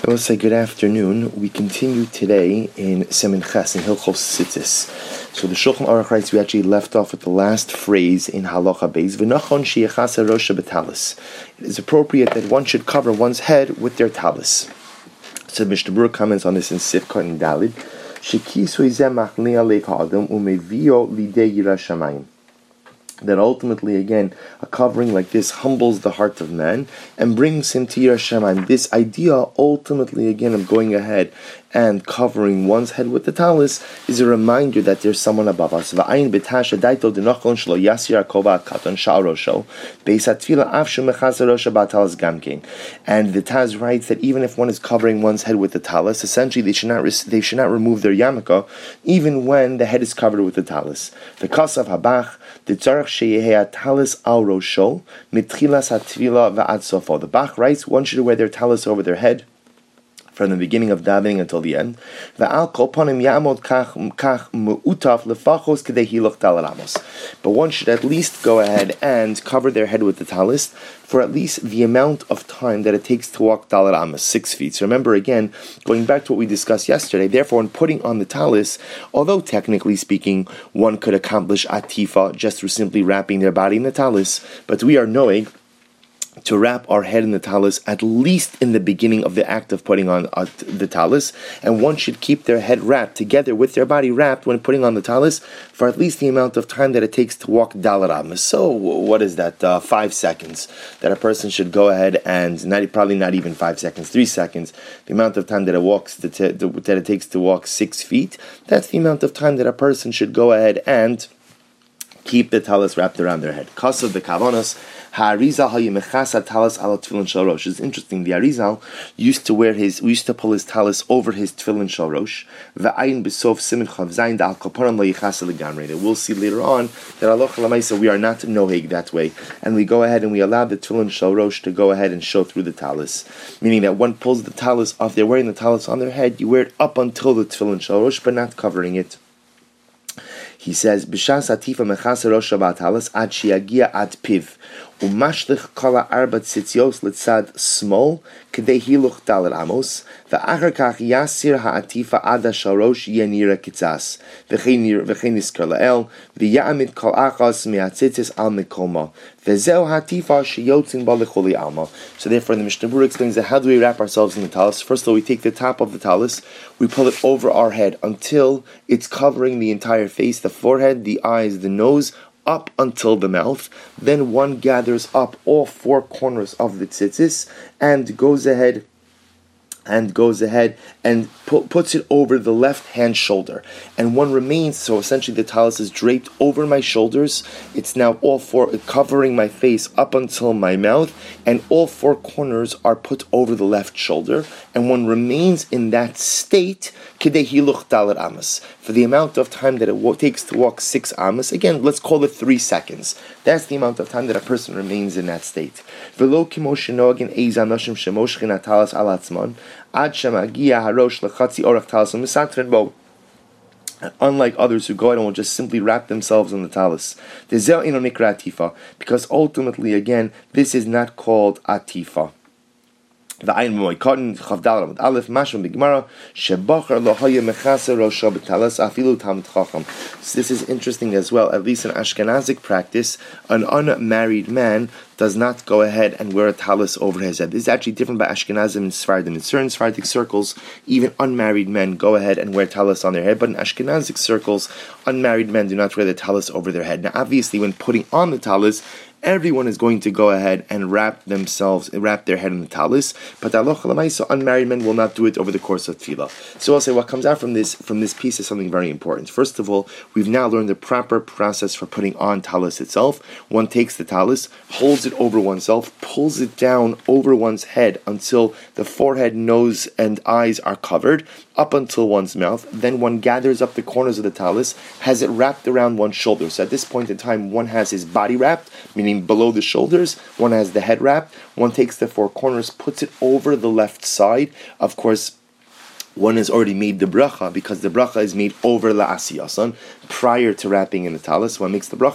I will say good afternoon. We continue today in Siman Ches in Hilchos Tzitzis. So the Shulchan Aruch writes we actually left off with the last phrase in Halacha Beis. V'nachon sheyachasa rosha b'talis. It is appropriate that one should cover one's head with their talis. So Mishnah Berurah comments on this in Sifkot and Dalid. Shekisui zeh machnia leik ha'adam umevio lidei yirah shamayim. That ultimately, again, a covering like this humbles the heart of man and brings him to Yirah Shamayim. This idea, ultimately, again, of going ahead and covering one's head with the talis is a reminder that there's someone above us. And the Taz writes that even if one is covering one's head with the talis, essentially they should not remove their yarmulke, even when the head is covered with the talis. The Kasav Habach, the Tzarech Sheyehei Talis Al Rosho, Mitchilas HaTfila V'ad Sofo. The Bach writes one should wear their talis over their head from the beginning of davening until the end. But one should at least go ahead and cover their head with the talis for at least the amount of time that it takes to walk Dalar Amos, 6 feet. So remember again, going back to what we discussed yesterday, therefore when putting on the talis, although technically speaking, one could accomplish atifa just through simply wrapping their body in the talis, but we are knowing to wrap our head in the talis at least in the beginning of the act of putting on the talis, and one should keep their head wrapped together with their body wrapped when putting on the talis for at least the amount of time that it takes to walk Dalar Amos. So what is that? 5 seconds that a person should go ahead and probably not even 5 seconds, 3 seconds. The amount of time that it walks that it takes to walk 6 feet. That's the amount of time that a person should go ahead and keep the talis wrapped around their head. Kasav the Kavanos. Ha'arizal ha'yimechasa talis ala tefillin shel rosh. It's interesting. The Arizal used to pull his talis over his tefillin shel rosh. Ve'ayin b'sof simin chav zayin da'al kaparam lo yichasa legamrei. We'll see later on that halacha l'maisa we are not noheg that way, and we go ahead and we allow the tefillin shel rosh to go ahead and show through the talis, meaning that one pulls the talis off. They're wearing the talis on their head. You wear it up until the tefillin shel rosh, but not covering it. He says, "B'shas atifa mechasa rosh ba'talis ad shiagia ad piv umashlich kala arba tzitzios litzad small kedei hiluch dalar amos ve'achar kach yasir ha'atifa ad sharosh yenira kitzas v'chein niskar la'el v'ya'amid kol achas me'atzitzis al mikoma v'zeu ha'atifa sheyotzin ba lecholi alma." So therefore, the Mishnah Berurah explains that how do we wrap ourselves in the talis? First of all, we take the top of the talis, we pull it over our head until it's covering the entire face, the forehead, the eyes, the nose, up until the mouth. Then one gathers up all 4 corners of the tzitzis and goes ahead and puts it over the left hand shoulder, and one remains. So essentially the talis is draped over my shoulders. It's now all 4 covering my face up until my mouth, and all 4 corners are put over the left shoulder, and one remains in that state kedei hiluch dalar amos, for the amount of time that it takes to walk 6 amos. Again, let's call it 3 seconds. That's the amount of time that a person remains in that state. V'lo kimo shenogin eiz anoshim shemoshchin hatalis al atzmon ad shemagia harosh lechatzi orach talis u'misatrin bo. Unlike others who go ahead and will just simply wrap themselves in the talis. Dezel ino nikra atifa, because ultimately, again, this is not called atifa. The Ayin Moy Cotton Chavdal Amud Aleph Mashma B'Gemara Shebachar Lo Haya Mechasa Rosha B'Talis Afilu Talmid Chacham. So this is interesting as well. At least in Ashkenazic practice, an unmarried man does not go ahead and wear a talis over his head. This is actually different by Ashkenazim and Sephardim. In certain Sephardic circles, even unmarried men go ahead and wear talis on their head, but in Ashkenazic circles, unmarried men do not wear the talis over their head. Now, obviously, when putting on the talis, everyone is going to go ahead and wrap their head in the talis, but halacha l'maisa, unmarried men will not do it over the course of tefillah. So I'll say what comes out from this piece is something very important. First of all, we've now learned the proper process for putting on talis itself. One takes the talis, holds it over oneself, pulls it down over one's head until the forehead, nose, and eyes are covered, up until one's mouth. Then one gathers up the corners of the talis, has it wrapped around one's shoulders. So at this point in time, one has his body wrapped, meaning below the shoulders, one has the head wrapped, one takes the 4 corners, puts it over the left side. Of course, one has already made the bracha, because the bracha is made over la asiyasan prior to wrapping in the talis. One makes the bracha,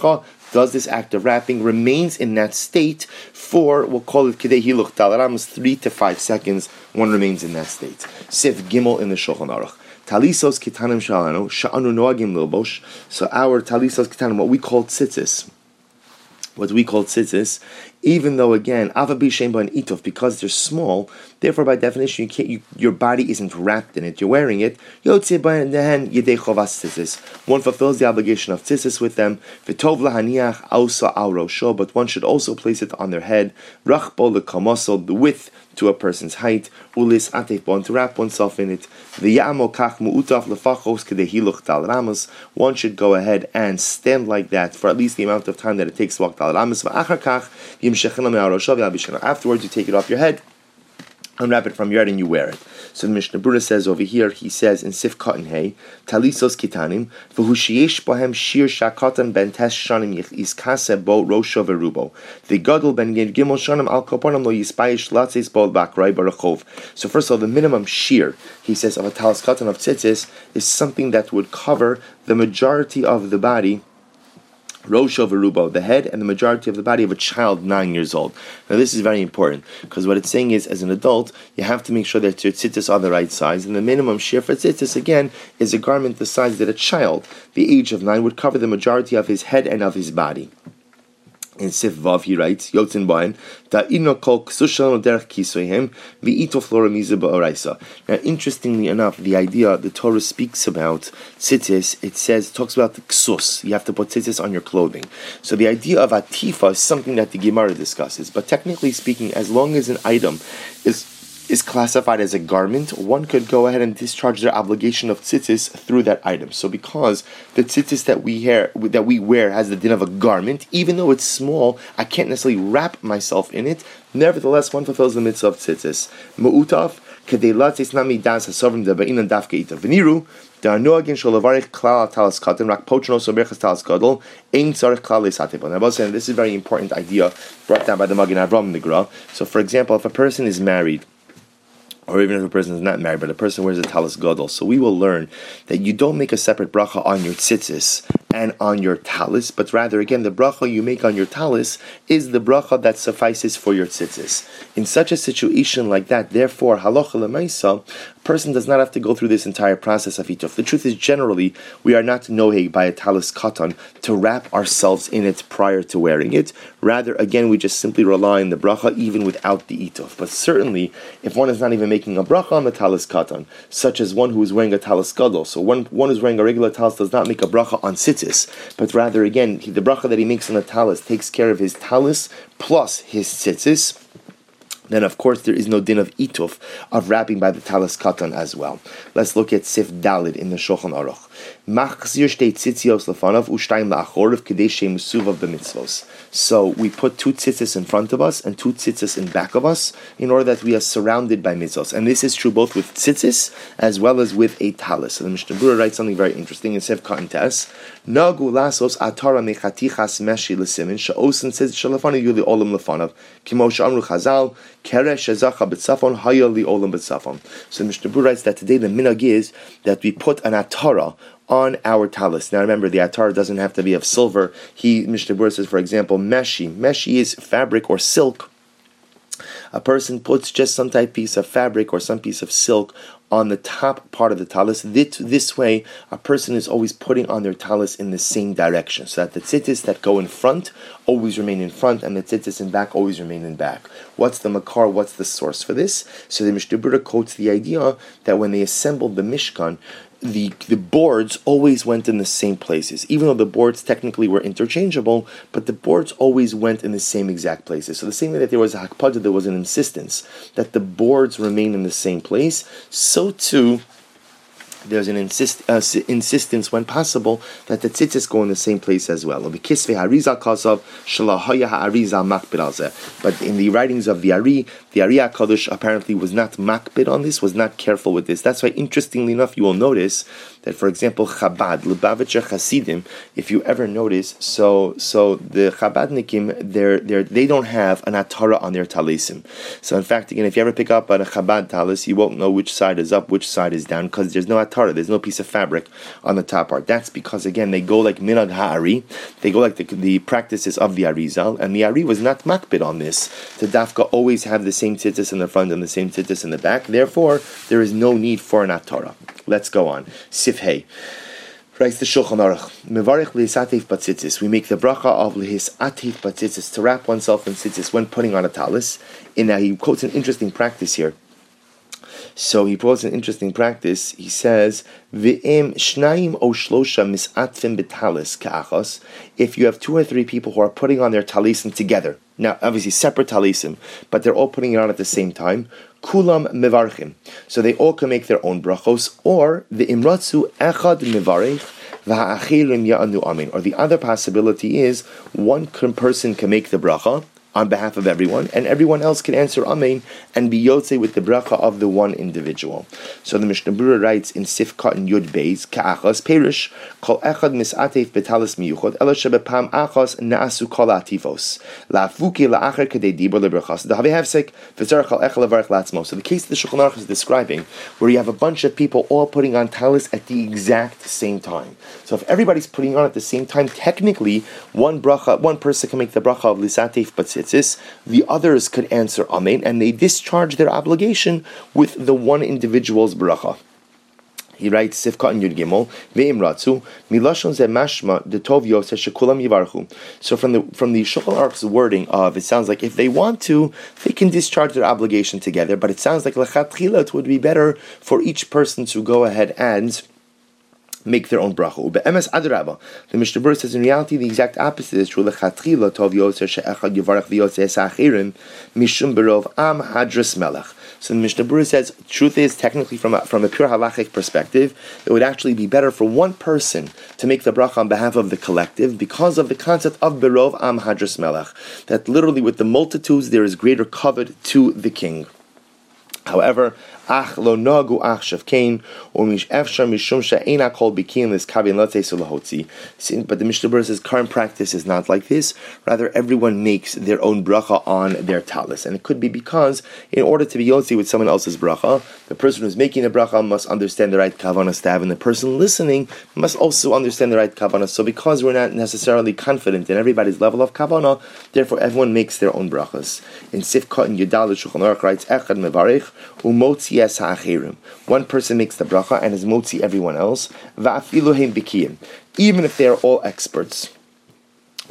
does this act of wrapping, remains in that state for, we'll call it Kidei Hiluch Dalet Amos, 3 to 5 seconds, one remains in that state. Sif Gimel in the Shulchan Aruch. Talisos Kitanim Shalanu, Sha'anu Noagim Lilbosh. So our Talisos Kitanim, what we call tzitzis, even though again, Avabi Shemba and Itov, because they're small, therefore by definition your body isn't wrapped in it, you're wearing it. One fulfills the obligation of tzitzis with them. V'tov lahaniach ausa al rosho, but one should also place it on their head. Rachbo lekamosol, the width to a person's height. Ulis atef, to wrap oneself in it. V'yamo kach mu'utaf lefachos kedei hiluch dalet amos. One should go ahead and stand like that for at least the amount of time that it takes to walk dalet amos. V'achar kach afterwards, you take it off your head, unwrap it from your head, and you wear it. So the Mishnah Berurah says over here, he says in Sif Katan Hey, Talisos Kitanim, v'hushiyesh bohem shir shakatan ben tes shanim yiskase bo rosho verubo. The gadol ben gimel shanim al koponam lo yispayish latzis bo bakrai barachov. So first of all, the minimum shear, he says, of a talis katan of tzitzis is something that would cover the majority of the body, Rosho Verubo, the head and the majority of the body of a child 9 years old. Now this is very important, because what it's saying is, as an adult, you have to make sure that your tzitzis are the right size, and the minimum shear for tzitzis, again, is a garment the size that a child, the age of 9, would cover the majority of his head and of his body. In Sif Vav he writes, Yotzin Bain, Ta'ino kol k'sushalon derech kisoyhem, v'ito floramiza ba'oraisa. Now, interestingly enough, the idea the Torah speaks about tzitzis, it talks about the ksus. You have to put tzitzis on your clothing. So the idea of atifa is something that the Gemara discusses. But technically speaking, as long as an item is classified as a garment, one could go ahead and discharge their obligation of tzitzis through that item. So because the tzitzis that we wear has the din of a garment, even though it's small, I can't necessarily wrap myself in it, nevertheless one fulfills the mitzvah of tzitzis. Mu'utaf, kedei latzis nami das hasovrim daba'inan dafke itav. V'niru, da'anoagin sholavarich klal talas katan, rak pochno soberchas talas gadol, ein tzarech klal leisatebon. I was saying this is a very important idea brought down by the Magen Avraham in the Gra. So for example, if a person is married, or even if a person is not married, but a person wears a talis gadol, so we will learn that you don't make a separate bracha on your tzitzis and on your talis, but rather, again, the bracha you make on your talis is the bracha that suffices for your tzitzis. In such a situation like that, therefore, halacha l'maisa, a person does not have to go through this entire process of ituf. The truth is, generally, we are not noheg by a talis katan to wrap ourselves in it prior to wearing it. Rather, again, we just simply rely on the bracha even without the ituf. But certainly, if one is not even making a bracha on the talis katan, such as one who is wearing a talis gadol, so one who's wearing a regular talis does not make a bracha on tzitzis, but rather, again, the bracha that he makes on the talis takes care of his talis plus his tzitzis, then of course there is no din of ituf, of wrapping by the talis katan as well. Let's look at Sif Dalid in the Shulchan Aruch. So we put 2 tzitzis in front of us and 2 tzitzis in back of us in order that we are surrounded by mitzvos. And this is true both with tzitzis as well as with a talis. So the Mishnah Berurah writes something very interesting in Sif Katan Tes. Nagu lasos atara mechatichas meshi l'simin she'osin says shalafanu yuli olam lefanav kimo she'amru chazal keresh shezacha b'tzafon haya li olam b'tzafon. So the Mishnah Berurah writes that today the minhag is that we put an atara on our talis. Now remember, the atara doesn't have to be of silver. Mishnah Berurah says, for example, meshi. Meshi is fabric or silk. A person puts just some type piece of fabric or some piece of silk on the top part of the talis. This way, a person is always putting on their talis in the same direction, so that the tzitzis that go in front always remain in front, and the tzitzis in back always remain in back. What's the makar? What's the source for this? So the Mishnah Berurah quotes the idea that when they assembled the Mishkan, the boards always went in the same places, even though the boards technically were interchangeable, but the boards always went in the same exact places. So the same way that there was a hakpada, there was an insistence that the boards remain in the same place, so too there's an insistence when possible that the tzitzis go in the same place as well. But in the writings of the Ari HaKadosh apparently was not makbid on this, was not careful with this. That's why, interestingly enough, you will notice that, for example, Chabad, Lubavitcher Hasidim, if you ever notice, so the Chabadnikim, they don't have an atara on their talisim. So in fact, again, if you ever pick up on a Chabad talis, you won't know which side is up, which side is down, because there's no atara, there's no piece of fabric on the top part. That's because, again, they go like Minag Ha'ari, they go like the practices of the Arizal, and the Ari was not makbid on this, to dafka always have the same tzitzis in the front and the same tzitzis in the back. Therefore, there is no need for an atara. Let's go on. Sif Hey. Writes the Shulchan Aruch. Mevarich lihisatif batzitzis. We make the bracha of lihisatif batzitzis, to wrap oneself in tzitzis when putting on a talis. He quotes an interesting practice here. So he quotes an interesting practice. He says, "V'im shnayim o shlosha misatfim b'talis ka'achos." If you have 2 or 3 people who are putting on their talisim together, now obviously separate talisim, but they're all putting it on at the same time, kulam mevarchim. So they all can make their own brachos, or the imratzu echad mevarich v'ha'achirim ya'anu amin. Or the other possibility is one person can make the bracha on behalf of everyone, and everyone else can answer Amen and be Yotze with the bracha of the one individual. So the Mishnah Berurah writes in Sifkat and Yud Beis, Ka'achas Perish, Kol Echad Misatef Betalis Miyuchot, Ela Shebepam Achas Na'asu Kol Atifos, La'afuki La'acher Kedei Dibur Lebrachas, Dahavi Hefsek, V'zar Kol Echad Levarech Latzmo. So the case that the Shulchan Aruch is describing, where you have a bunch of people all putting on talis at the exact same time. So if everybody's putting on at the same time, technically, one person can make the bracha of Lisatef Batzitz, the others could answer Amen, and they discharge their obligation with the one individual's bracha. He writes, Sifkat and Yud Gimel, Ve'im Ratzu, Milashon Ze Mashma, De Tov Yoseh Shekulam Yivarchu. So from the Shulchan Aruch's wording of, it sounds like if they want to, they can discharge their obligation together, but it sounds like Lechatchila, it would be better for each person to go ahead and make their own bracha. Be'emes adrabah. The Mishnah Berurah says in reality the exact opposite is true. Lechatchila tov yotzer she'echad yivarach v'yotzei esachirim mishum berov am hadras melech. So the Mishnah Berurah says, truth is, technically from a pure halachic perspective, it would actually be better for one person to make the bracha on behalf of the collective, because of the concept of berov am hadras melech, that literally with the multitudes there is greater kavod to the king. However, ach lo nagu ach shavkein, or mish efshar mishum she'ena kol bikin lis kavin latzei sulahotzi. But the Mishnah Berurah says current practice is not like this. Rather, everyone makes their own bracha on their talis, and it could be because in order to be yotzi with someone else's bracha, the person who's making the bracha must understand the right kavanas to have, and the person listening must also understand the right kavanas. So, because we're not necessarily confident in everybody's level of kavanah, therefore everyone makes their own brachas. In Sifkat and Yudal, Shulchan Aruch writes, Echad mevarich umotzi. One person makes the bracha and is motzi everyone else, even if they are all experts. So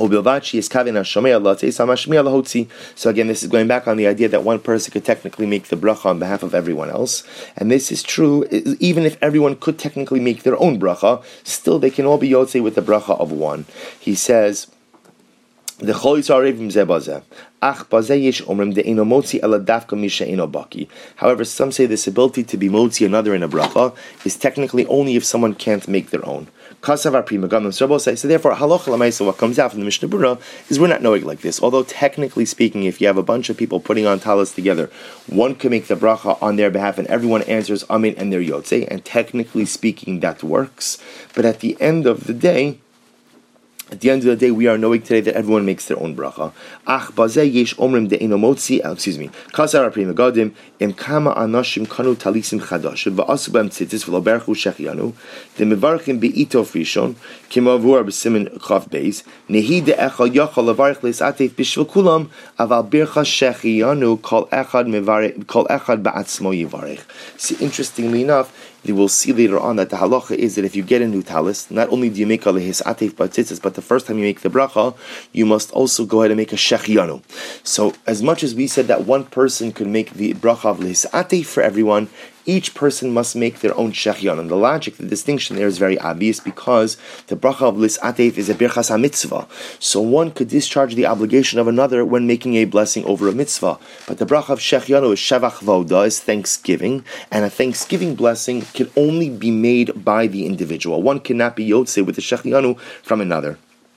again, this is going back on the idea that one person could technically make the bracha on behalf of everyone else, and this is true even if everyone could technically make their own bracha, still they can all be yotze with the bracha of one. He says, the however, some say this ability to be motzi another in a bracha is technically only if someone can't make their own. So therefore, halacha l'maisa, what comes out from the Mishnah Berurah is we're not knowing like this. Although technically speaking, if you have a bunch of people putting on talis together, one can make the bracha on their behalf and everyone answers amen and they're yotze, and technically speaking that works. But at the end of the day, we are knowing today that everyone makes their own bracha. Ach bazeh yesh omrim de'eno motzi, kasar ha'pri megadim, im kama anashim kanu talisim chadash, va'asu b'em tzitzis v'lo berchu shechianu, de'mevarchim be'itof rishon, k'mavur b'simin chav beis, nehi de'echad yachal levarich le'satef b'shvil kulam, aval bircha shechianu kol echad ba'atzmo yivarich. See, interestingly enough, you will see later on that the halacha is that if you get a new talis, not only do you make a lehisatef batzitzis, but the first time you make the bracha, you must also go ahead and make a shechianu. So, as much as we said that one person could make the bracha of lehisatef for everyone, each person must make their own shechianu. And the logic, the distinction there is very obvious, because the bracha of lisatef is a birchas ha-mitzvah. So one could discharge the obligation of another when making a blessing over a mitzvah. But the bracha of shechianu is shavach voda, is thanksgiving, and a thanksgiving blessing can only be made by the individual. One cannot be yotze with the shechianu from another.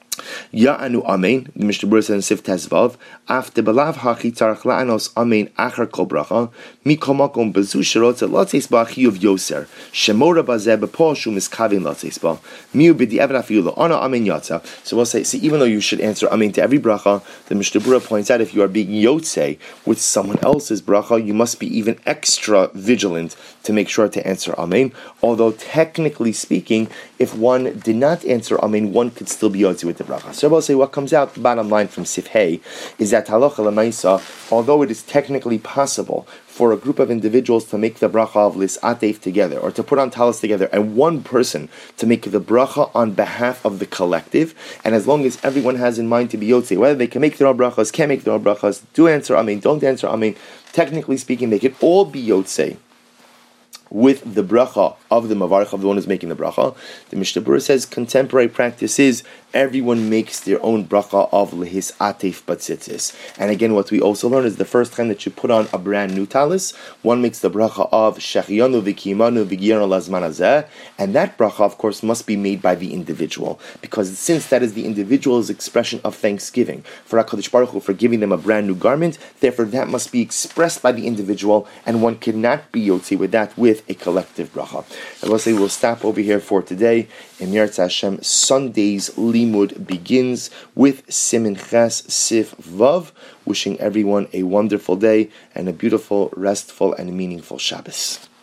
Ya'anu amen. The Mishnah Berurah says in Sif Tezvav, after belav hachi tzarich la'anos amen achar kol bracha mikomakom bezu sherotze lotzeis ba'achi of yoser shemora bazeh b'po shu miskavin lotzeis ba miu b'di even afiyu lo'ana amen yatza. So we'll say, see, even though you should answer amen to every bracha, the Mishnah Berurah points out if you are being yotze with someone else's bracha, you must be even extra vigilant to make sure to answer amen. Although technically speaking, if one did not answer amen, one could still be yotze with the bracha. So we'll say what comes out, the bottom line from Sif Hey, is that halacha l'maisa, although it is technically possible for a group of individuals to make the bracha of lis'atef together, or to put on talis together, and one person to make the bracha on behalf of the collective, and as long as everyone has in mind to be yotze, whether they can make their own brachas, can't make their own brachas, do answer amen, don't answer amen, technically speaking, they can all be yotze with the bracha of the mavarich, of the one who's making the bracha. The Mishnah Berurah says contemporary practice is everyone makes their own bracha of lehis atef batzitzis. And again, what we also learn is the first time that you put on a brand new talis, one makes the bracha of shechiyanu v'kiyimanu v'giyanu lazman hazeh, and that bracha, of course, must be made by the individual, because since that is the individual's expression of thanksgiving for HaKadosh Baruch Hu for giving them a brand new garment, therefore that must be expressed by the individual, and one cannot be yotzi with that with a collective bracha. And we'll say we'll stop over here for today. In Yirtzeh Hashem, Sunday's Limud begins with Simin Ches Sif Vav. Wishing everyone a wonderful day and a beautiful, restful, and meaningful Shabbos.